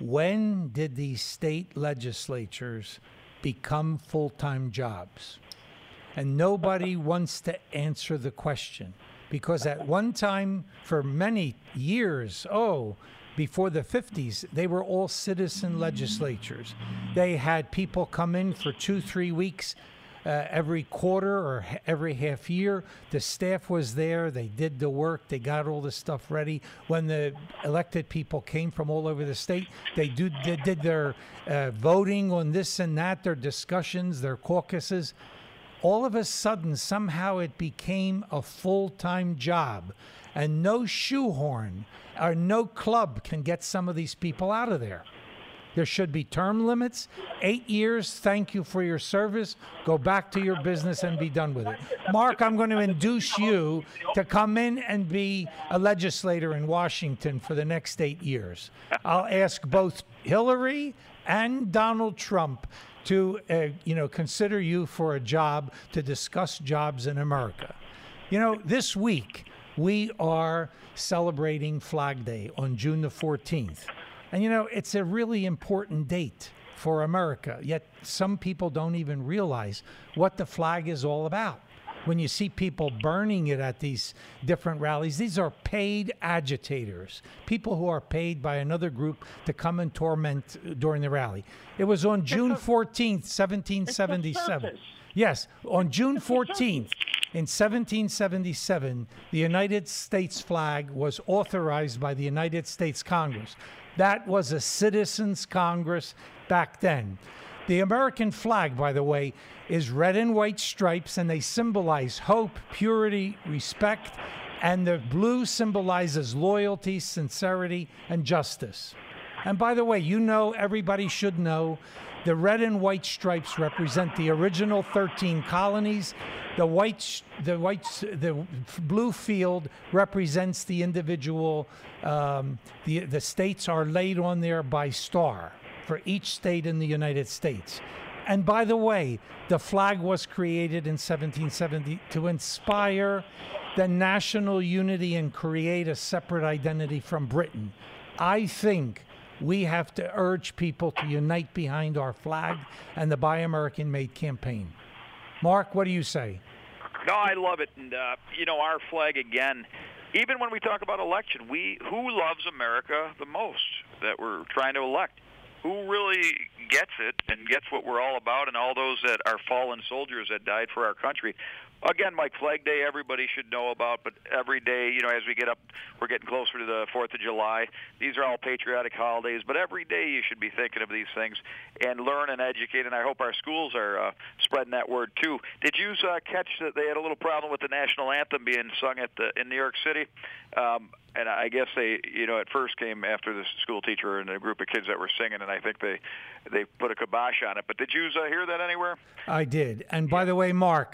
When did these state legislatures become full-time jobs? And nobody wants to answer the question. Because at one time, for many years, oh, before the fifties, they were all citizen legislatures. They had people come in for two, three weeks uh, every quarter or h- every half year. The staff was there. They did the work. They got all the stuff ready. When the elected people came from all over the state, they do, did, did their uh, voting on this and that, their discussions, their caucuses. All of a sudden, somehow it became a full-time job, and no shoehorn or no club can get some of these people out of there. There should be term limits, eight years, thank you for your service, go back to your business and be done with it. Mark, I'm going to induce you to come in and be a legislator in Washington for the next eight years. I'll ask both Hillary and Donald Trump to, uh, you know, consider you for a job to discuss jobs in America. You know, this week we are celebrating Flag Day on June the fourteenth. And, you know, it's a really important date for America, yet some people don't even realize what the flag is all about. When you see people burning it at these different rallies, these are paid agitators, people who are paid by another group to come and torment during the rally. It was on June fourteenth, seventeen seventy-seven. Yes, on June fourteenth, in seventeen seventy-seven, the United States flag was authorized by the United States Congress. That was a citizens' Congress back then. The American flag, by the way, is red and white stripes, and they symbolize hope, purity, respect, and the blue symbolizes loyalty, sincerity, and justice. And by the way, you know, everybody should know, the red and white stripes represent the original thirteen colonies. The white, the white, the blue field represents the individual. Um, the the states are laid on there by star for each state in the United States. And by the way, the flag was created in seventeen seventy to inspire the national unity and create a separate identity from Britain. I think we have to urge people to unite behind our flag and the Buy American Made campaign. Mark, what do you say? No, I love it. And, uh, you know, our flag, again, even when we talk about election, we who loves America the most that we're trying to elect? Who really gets it and gets what we're all about, and all those that are fallen soldiers that died for our country? Again, Mike, Flag Day, everybody should know about, but every day, you know, as we get up, we're getting closer to the fourth of July. These are all patriotic holidays, but every day you should be thinking of these things and learn and educate, and I hope our schools are uh, spreading that word, too. Did you uh, catch that they had a little problem with the national anthem being sung at the in New York City? Um, and I guess they, you know, at first came after the school teacher and a group of kids that were singing, and I think they, they put a kibosh on it. But did you uh, hear that anywhere? I did. And by the way, Mark,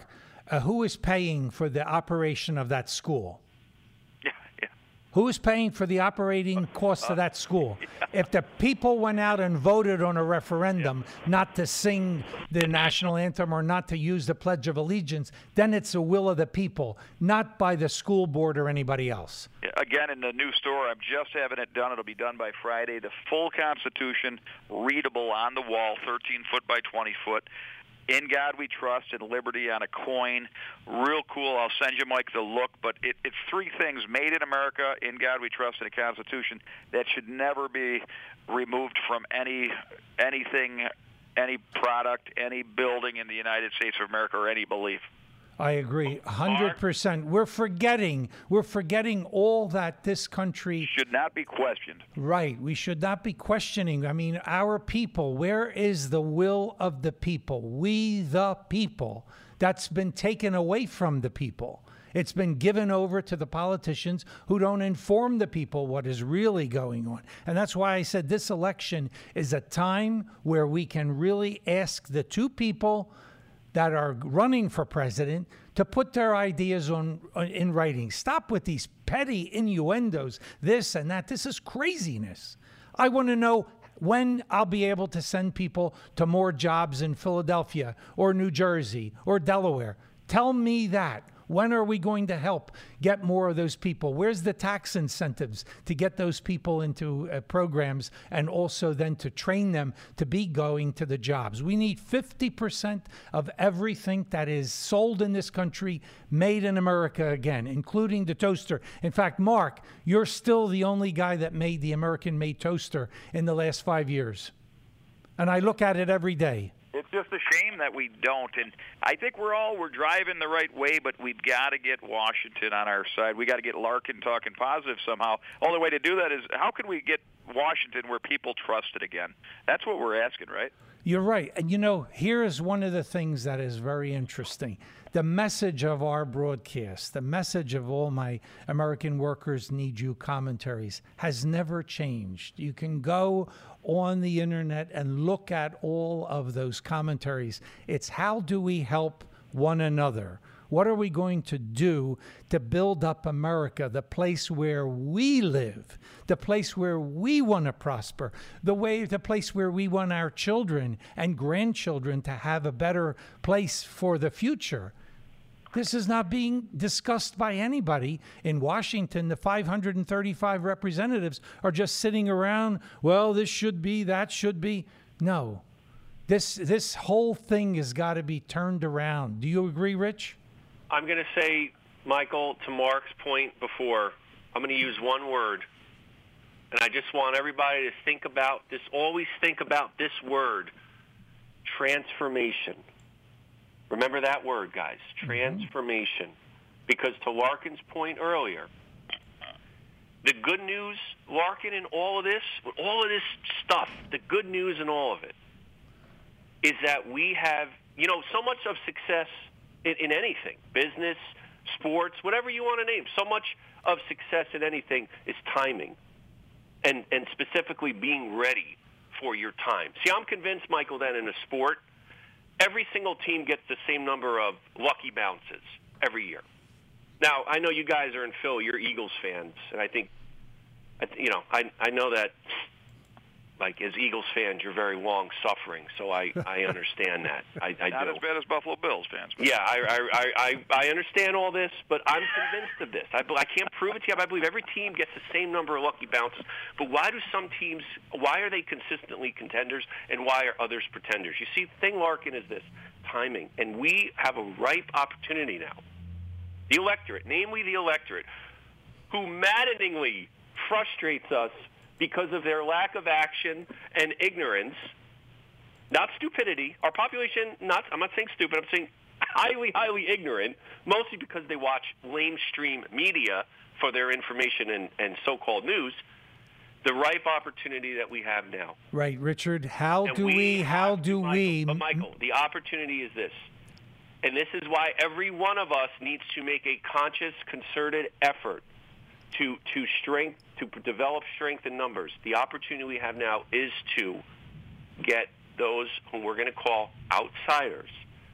uh, who is paying for the operation of that school? Yeah, yeah. Who is paying for the operating costs of that school? Yeah. If the people went out and voted on a referendum yeah. not to sing the national anthem or not to use the Pledge of Allegiance, then it's the will of the people, not by the school board or anybody else. Yeah, again, in the new store, I'm just having it done. It'll be done by Friday. The full Constitution, readable on the wall, thirteen foot by twenty foot. In God We Trust and Liberty on a coin. Real cool. I'll send you, Mike, the look. But it, it's three things: made in America, in God We Trust, and a Constitution that should never be removed from any anything, any product, any building in the United States of America, or any belief. I agree, one hundred percent. We're forgetting, we're forgetting all that this country should not be questioned. Right. We should not be questioning. I mean, our people, where is the will of the people? We, the people. That's been taken away from the people. It's been given over to the politicians who don't inform the people what is really going on. And that's why I said this election is a time where we can really ask the two people that are running for president to put their ideas on, on in writing. Stop with these petty innuendos, this and that. This is craziness. I want to know when I'll be able to send people to more jobs in Philadelphia or New Jersey or Delaware. Tell me that. When are we going to help get more of those people? Where's the tax incentives to get those people into uh, programs and also then to train them to be going to the jobs? We need fifty percent of everything that is sold in this country made in America again, including the toaster. In fact, Mark, you're still the only guy that made the American-made toaster in the last five years. And I look at it every day. It's just a shame that we don't, and I think we're all we're driving the right way, but we've got to get Washington on our side. We got to get Larkin talking positive somehow. Only way to do that is how can we get Washington where people trust it again? That's what we're asking, right? You're right. And, you know, here is one of the things that is very interesting. The message of our broadcast, the message of all my American Workers Need You commentaries has never changed. You can go on the internet and look at all of those commentaries. It's how do we help one another? What are we going to do to build up America, the place where we live, the place where we want to prosper, the way, the place where we want our children and grandchildren to have a better place for the future? This is not being discussed by anybody in Washington. The five hundred thirty-five representatives are just sitting around, well, this should be, that should be. No. This this whole thing has got to be turned around. Do you agree, Rich? I'm going to say, Michael, to Mark's point before, I'm going to use one word. And I just want everybody to think about this, always think about this word, transformation. Remember that word, guys, transformation. Mm-hmm. Because to Larkin's point earlier, the good news, Larkin, in all of this, all of this stuff, the good news in all of it, is that we have, you know, so much of success in, in anything, business, sports, whatever you want to name, so much of success in anything is timing and, and specifically being ready for your time. See, I'm convinced, Michael, that in a sport, every single team gets the same number of lucky bounces every year. Now, I know you guys are in Phil, you're Eagles fans, and I think, you know, I I know that, like, as Eagles fans, you're very long-suffering, so I, I understand that. I, I Not do. as bad as Buffalo Bills fans. But. Yeah, I, I, I, I understand all this, but I'm convinced of this. I, I can't prove it to you, but I believe every team gets the same number of lucky bounces. But why do some teams, why are they consistently contenders, and why are others pretenders? You see, the thing, Larkin, is this, timing. And we have a ripe opportunity now. The electorate, namely the electorate, who maddeningly frustrates us because of their lack of action and ignorance, not stupidity. Our population, not I'm not saying stupid, I'm saying highly, highly ignorant, mostly because they watch lamestream media for their information and, and so-called news. The ripe opportunity that we have now. Right, Richard. How and do we, we how do Michael, we... But Michael, the opportunity is this. And this is why every one of us needs to make a conscious, concerted effort to to strength to develop strength in numbers. The opportunity we have now is to get those whom we're going to call outsiders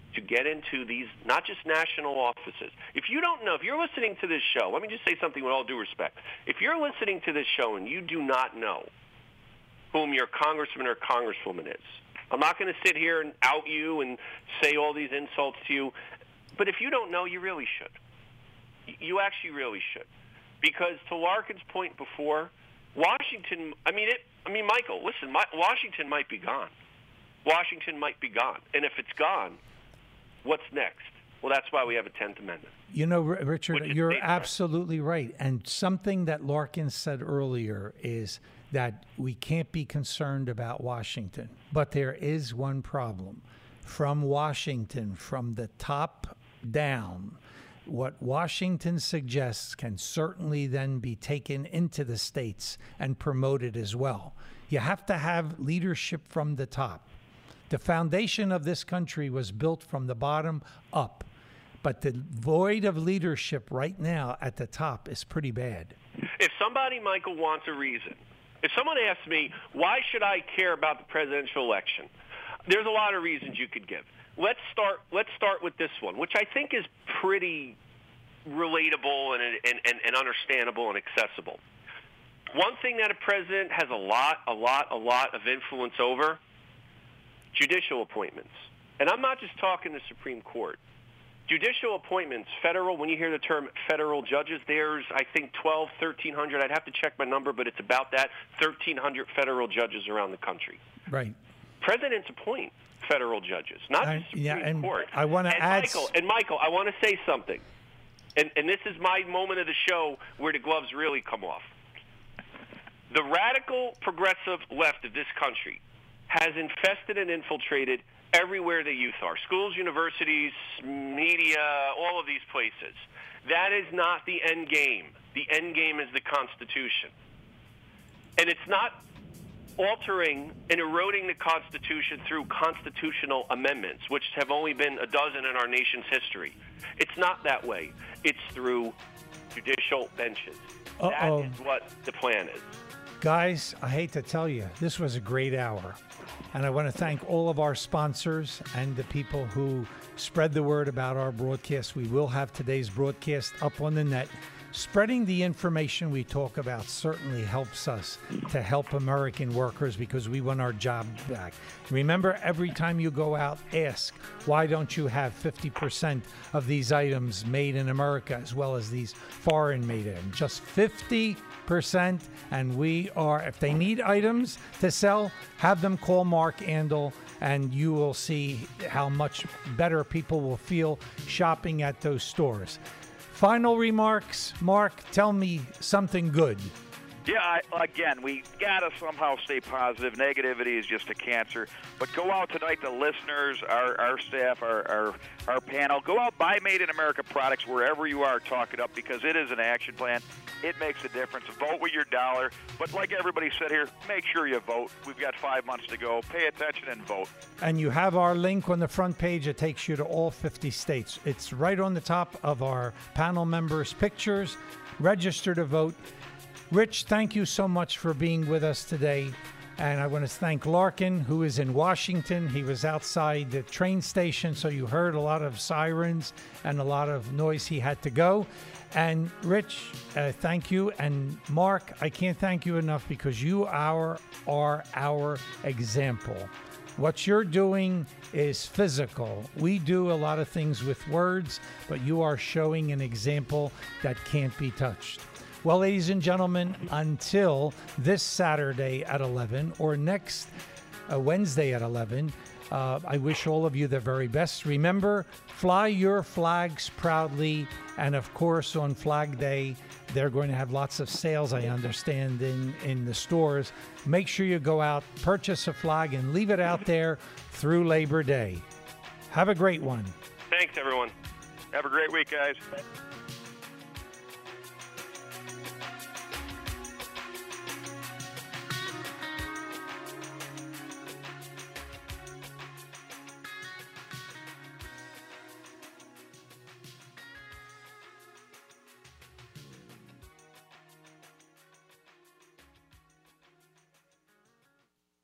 to get into these, not just national offices. If you don't know, if you're listening to this show, let me just say something with all due respect. If you're listening to this show and you do not know whom your congressman or congresswoman is, I'm not going to sit here and out you and say all these insults to you, but if you don't know, you really should. You actually really should. Because to Larkin's point before, Washington, I mean, it, I mean, Michael, listen, my, Washington might be gone. Washington might be gone. And if it's gone, what's next? Well, that's why we have a tenth Amendment. You know, R- Richard, you're absolutely right. And something that Larkin said earlier is that we can't be concerned about Washington. But there is one problem. From Washington, from the top down, what Washington suggests can certainly then be taken into the states and promoted as well. You have to have leadership from the top. The foundation of this country was built from the bottom up, but the void of leadership right now at the top is pretty bad. If somebody, Michael, wants a reason, if someone asks me, why should I care about the presidential election? There's a lot of reasons you could give. Let's start, let's start with this one, which I think is pretty relatable and, and, and, and understandable and accessible. One thing that a president has a lot, a lot, a lot of influence over, judicial appointments. And I'm not just talking the Supreme Court. Judicial appointments, federal, when you hear the term federal judges, there's, I think, twelve, thirteen hundred. I'd have to check my number, but it's about that, thirteen hundred federal judges around the country. Right. Presidents appoint federal judges, not I, just Supreme yeah, and Court. I want to add... Michael, and Michael, I want to say something. And, and this is my moment of the show where the gloves really come off. The radical progressive left of this country has infested and infiltrated everywhere the youth are. Schools, universities, media, all of these places. That is not the end game. The end game is the Constitution. And it's not altering and eroding the Constitution through constitutional amendments, which have only been a dozen in our nation's history. It's not that way. It's through judicial benches. Uh-oh. That is what the plan is. Guys, I hate to tell you, this was a great hour. And I want to thank all of our sponsors and the people who spread the word about our broadcast. We will have today's broadcast up on the net. Spreading the information we talk about certainly helps us to help American workers because we want our job back. Remember, every time you go out, ask, why don't you have fifty percent of these items made in America as well as these foreign-made items? Just fifty percent, and we are, if they need items to sell, have them call Mark Andel, and you will see how much better people will feel shopping at those stores. Final remarks. Mark, tell me something good. Yeah, I, again, we got to somehow stay positive. Negativity is just a cancer. But go out tonight, the listeners, our, our staff, our, our our panel. Go out, buy Made in America products wherever you are. Talk it up because it is an action plan. It makes a difference. Vote with your dollar. But like everybody said here, make sure you vote. We've got five months to go. Pay attention and vote. And you have our link on the front page. It takes you to all fifty states. It's right on the top of our panel members' pictures. Register to vote. Rich, thank you so much for being with us today. And I want to thank Larkin, who is in Washington. He was outside the train station, so you heard a lot of sirens and a lot of noise. He had to go. And Rich, uh, thank you. And Mark, I can't thank you enough because you are, are our example. What you're doing is physical. We do a lot of things with words, but you are showing an example that can't be touched. Well, ladies and gentlemen, until this Saturday at eleven or next uh, Wednesday at eleven, uh, I wish all of you the very best. Remember, fly your flags proudly. And of course, on Flag Day, they're going to have lots of sales, I understand, in, in the stores. Make sure you go out, purchase a flag, and leave it out there through Labor Day. Have a great one. Thanks, everyone. Have a great week, guys.